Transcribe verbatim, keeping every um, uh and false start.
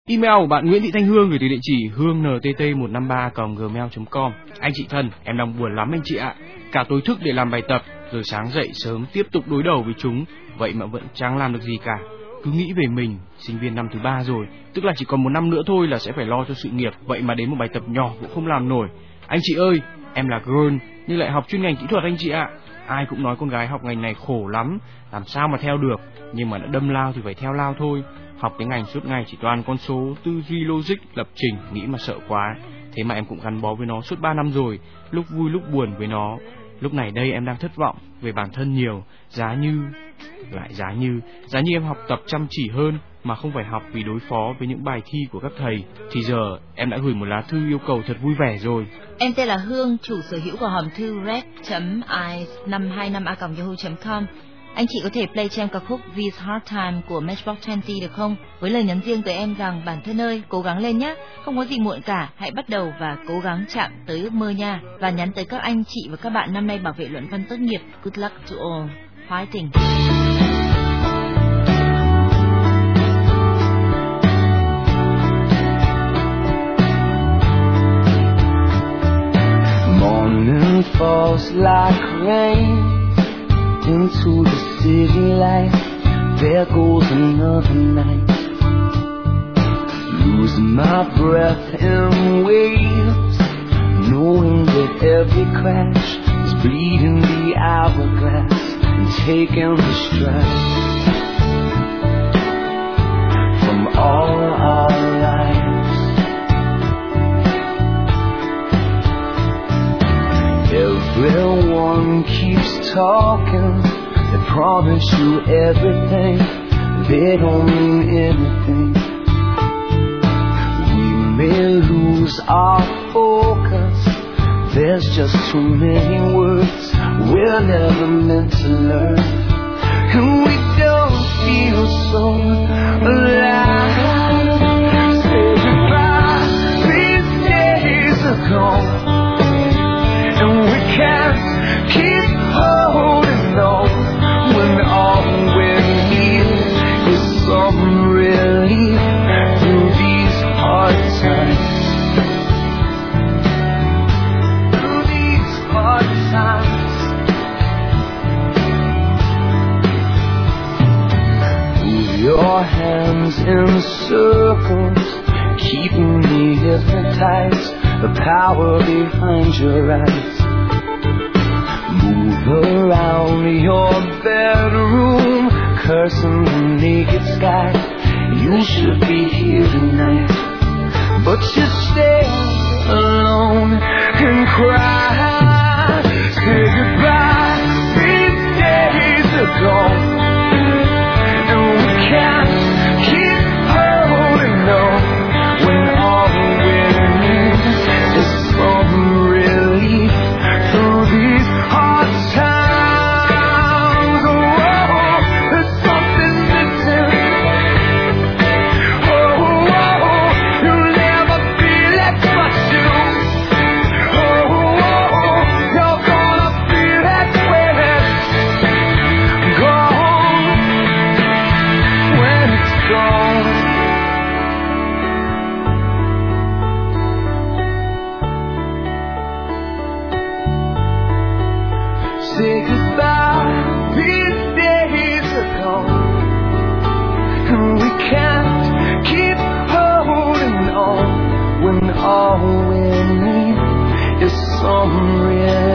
Email của bạn Nguyễn Thị Thanh Hương gửi từ địa chỉ hương n t t một năm ba còng gmail chấm com. Anh chị thân, em đang buồn lắm anh chị ạ. Cả tối thức để làm bài tập, rồi sáng dậy sớm tiếp tục đối đầu với chúng, vậy mà vẫn chẳng làm được gì cả. Cứ nghĩ về mình, sinh viên năm thứ ba rồi, tức là chỉ còn một năm nữa thôi là sẽ phải lo cho sự nghiệp, vậy mà đến một bài tập nhỏ cũng không làm nổi. Anh chị ơi, em là girl nhưng lại học chuyên ngành kỹ thuật anh chị ạ. Ai cũng nói con gái học ngành này khổ lắm, làm sao mà theo được, nhưng mà đã đâm lao thì phải theo lao thôi. Học cái ngành suốt ngày chỉ toàn con số, tư duy logic, lập trình, nghĩ mà sợ quá. Thế mà em cũng gắn bó với nó suốt ba năm rồi, lúc vui lúc buồn với nó. Lúc này đây em đang thất vọng về bản thân nhiều. Giá như, lại giá như, giá như em học tập chăm chỉ hơn mà không phải học vì đối phó với những bài thi của các thầy, thì giờ em đã gửi một lá thư yêu cầu thật vui vẻ rồi. Em tên là Hương, chủ sở hữu của hòm thư red chấm i năm hai năm a còng yahoo chấm com. Anh chị có thể play cho em ca khúc These Hard Time của Matchbox hai mươi được không? Với lời nhắn riêng tới em rằng bản thân ơi, cố gắng lên nhé, không có gì muộn cả, hãy bắt đầu và cố gắng chạm tới ước mơ nha. Và nhắn tới các anh chị và các bạn năm nay bảo vệ luận văn tốt nghiệp, good luck to all, fighting. Morning falls like rain into the city light. There goes another night. Losing my breath in waves, knowing that every crash is bleeding the hourglass and taking the stride from all our lives. Everyone keeps talking, they promise you everything, they don't mean anything. We may lose our focus, there's just too many words we're never meant to learn, and we don't feel so alive. Say goodbye, these days are gone, and we can't keep holding on when all we need is some relief through these hard times. Through these hard times. Move your hands in circles, keeping me hypnotized. The power behind your eyes. Move around your bedroom, cursing the naked sky. You should be here tonight, but you stay alone and cry. Say goodbye, these days are gone, and we can't keep holding on when all we need is some relief through these hard times. Oh, there's something missing. Oh, oh, you'll never feel it but you. Oh, oh, you're gonna feel it when it's gone. When it's gone. Say goodbye, these days are gone, and we can't keep holding on when all we need is some real